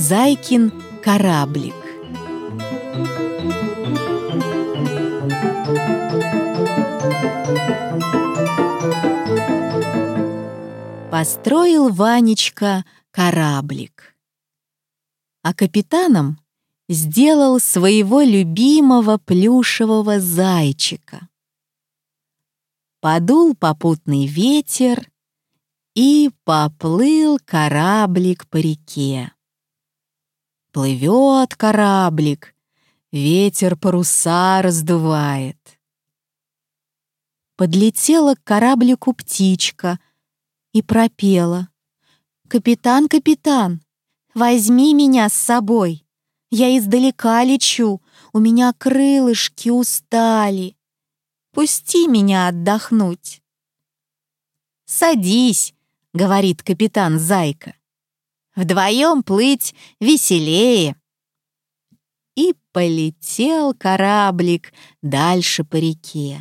Зайкин кораблик. Построил Ванечка кораблик, а капитаном сделал своего любимого плюшевого зайчика. Подул попутный ветер, и поплыл кораблик по реке. Плывет кораблик, ветер паруса раздувает. Подлетела к кораблику птичка и пропела: «Капитан, капитан, возьми меня с собой. Я издалека лечу, у меня крылышки устали. Пусти меня отдохнуть». «Садись», — говорит капитан Зайка. «Вдвоем плыть веселее». И полетел кораблик дальше по реке.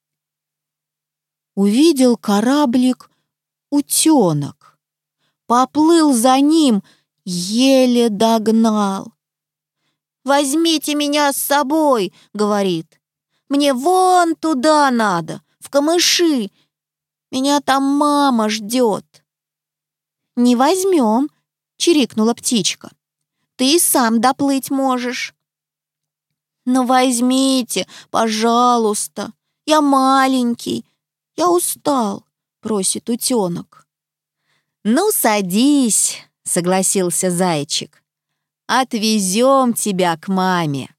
Увидел кораблик утенок. Поплыл за ним, еле догнал. «Возьмите меня с собой», — говорит. «Мне вон туда надо, в камыши. Меня там мама ждет». «Не возьмем», — чирикнула птичка. «Ты и сам доплыть можешь». «Ну возьмите, пожалуйста, я маленький, я устал», — просит утенок. «Ну садись», — согласился зайчик. «Отвезем тебя к маме».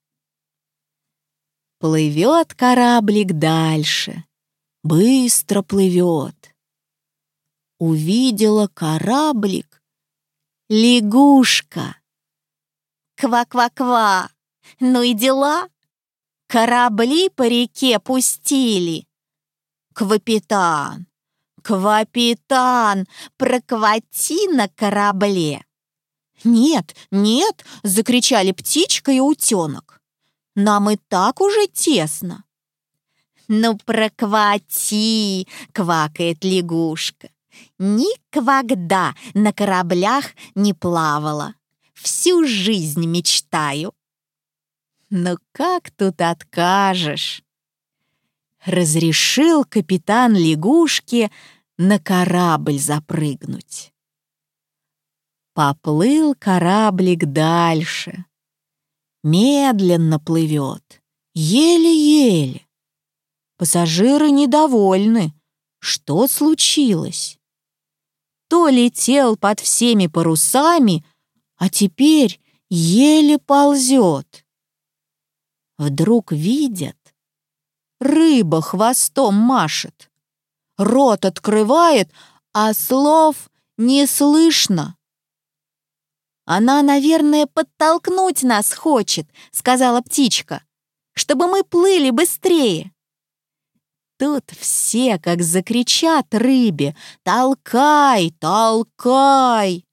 Плывет кораблик дальше, быстро плывет. Увидела кораблик лягушка. «Ква-ква-ква! Ну и дела! Корабли по реке пустили. Квапитан, квапитан, проквати на корабле». «Нет, нет!» — закричали птичка и утенок. «Нам и так уже тесно». «Ну, проквати!» — квакает лягушка. «Никогда на кораблях не плавала. Всю жизнь мечтаю». «Ну как тут откажешь?» Разрешил капитан лягушке на корабль запрыгнуть. Поплыл кораблик дальше. Медленно плывет, еле-еле. Пассажиры недовольны. Что случилось? То летел под всеми парусами, а теперь еле ползет. Вдруг видят, рыба хвостом машет. Рот открывает, а слов не слышно. «Она, наверное, подтолкнуть нас хочет», — сказала птичка, «чтобы мы плыли быстрее». Тут все как закричат рыбе: «Толкай, толкай!»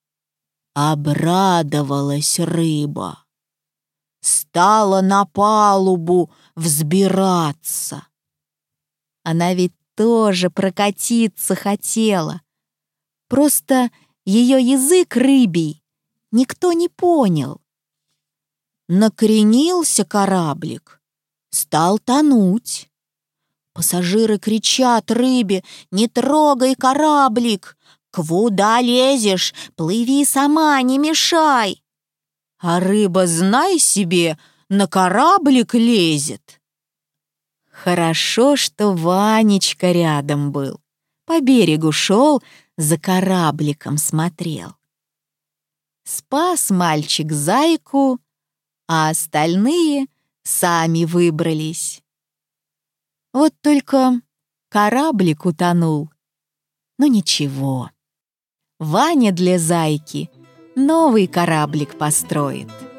Обрадовалась рыба. Стала на палубу взбираться. Она ведь тоже прокатиться хотела. Просто ее язык рыбий никто не понял. Накренился кораблик, стал тонуть. Пассажиры кричат рыбе: «Не трогай кораблик! Куда лезешь? Плыви сама, не мешай!» А рыба, знай себе, на кораблик лезет. Хорошо, что Ванечка рядом был. По берегу шел, за корабликом смотрел. Спас мальчик зайку, а остальные сами выбрались. Вот только кораблик утонул. Но ничего. Ваня для зайки новый кораблик построит.